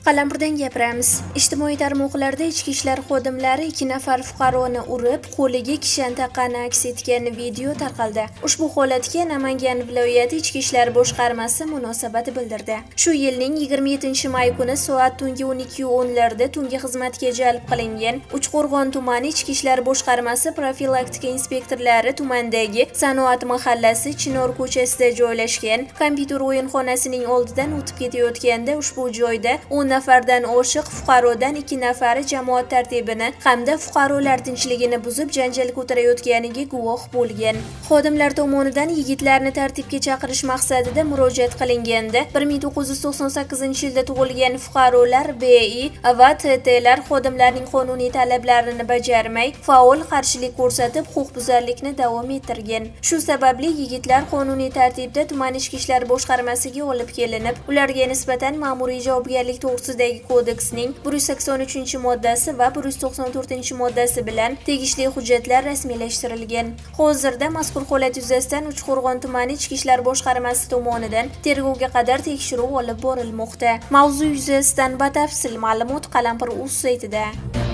Qalampirdan gapiramiz. Ijtimoiy tarmoqlarda ichki ishlar xodimlari 2 nafar fuqaroni urib, qo'liga kishan taqqani aks etgan video tarqaldi. Ushbu holatga Namangan viloyati ichki ishlar boshqarmasi munosabat bildirdi. Shu yilning 27-may kuni soat tungi 12:10 larda tungi xizmatga jalb qilingan Uchqo'rg'on tumani ichki ishlar boshqarmasi profilaktika inspektorlari tumandagi Sanoat mahallasi Chinor ko'chasida joylashgan kompyuter o'yinxonasining oldidan o'tib ketayotganda ushbu joyda 10 nafardan oshiq fuqarodan 2 nafari jamoat tartibini hamda fuqarolar tinchligini buzib janjal ko'tarayotganiga guvoh bo'lgan. Xodimlar tomonidan yigitlarni tartibga chaqirish maqsadida murojaat qilinganda 1998-yilda tug'ilgan fuqarolar BI va TTlar xodimlarning qonuniy talablarini bajarmay, faol qarshilik ko'rsatib, huquqbuzarlikni davom ettirgan. Shu sababli yigitlar qonuniy tartibda tuman ichki ishlar boshqarmasiga olib kelinib, ularga nisbatan ma'muriy javobgarlik to'g'risidagi kodeksning 183-moddasi va 194-moddasi bilan tegishli hujjatlar rasmiylashtirilgan. Hozirda mazkur holat yuzasidan Uchqo'rg'on tumani ichki ishlar boshqarmasi tomonidan tergovga qadar tekshiruv olib borilmoqda. Mavzu yuzasidan batafsil ma'lumot Qalampir.uz saytida.